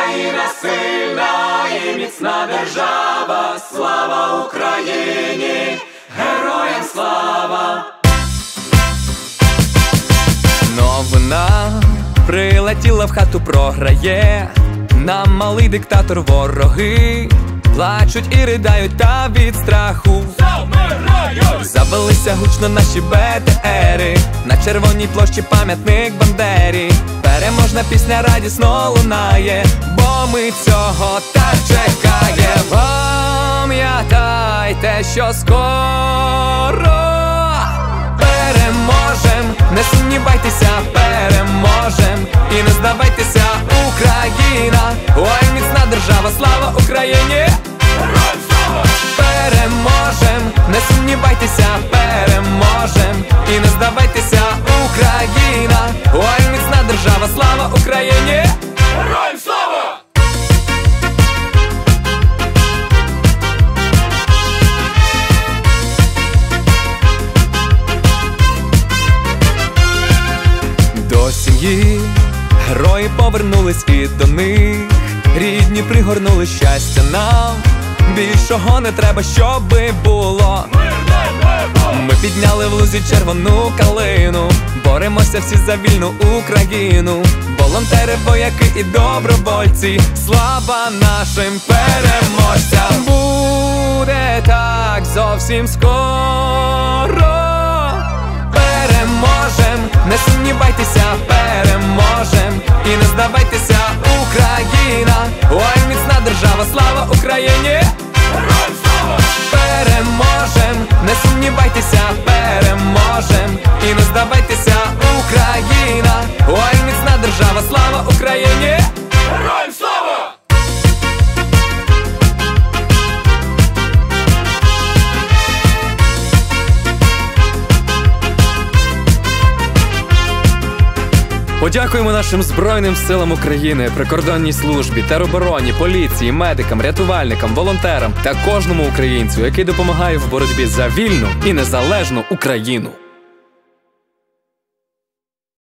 Україна сильна і міцна держава. Слава Україні, героям слава! Новина прилетіла в хату, програє нам малий диктатор. Вороги плачуть і ридають, та від страху Замирають! Завелися гучно наші БТРи, на Червоній площі пам'ятник Бандері. Переможна пісня радісно лунає, бо ми цього так чекаємо. Пам'ятайте, що скоро переможем, не сумнівайтеся, переможем. І не здавайтеся, Україна, ой, міцна держава, слава Україні! Героям слава! Переможем, не сумнівайтеся, переможем. І не здавайтеся, Україна, ой, міцна держава, слава Україні! Героям слава! До сім'ї герої повернулись, і до них рідні пригорнули. Щастя нам, більшого не треба, щоби було. Ми підняли в лузі червону калину, боремося всі за вільну Україну. Волонтери, вояки і добровольці, слава нашим переможцям! Буде так зовсім скоро. Переможем, не сумнівайтеся, переможем. І не здавайтеся, Україна, ой, міцна держава, слава Україні! Героям слава! Переможем, не сумнівайтеся, переможем. І не здавайтеся, Україна, ой, міцна держава, слава Україні! Героям слава! Подякуємо нашим Збройним силам України, прикордонній службі, теробороні, поліції, медикам, рятувальникам, волонтерам та кожному українцю, який допомагає в боротьбі за вільну і незалежну Україну.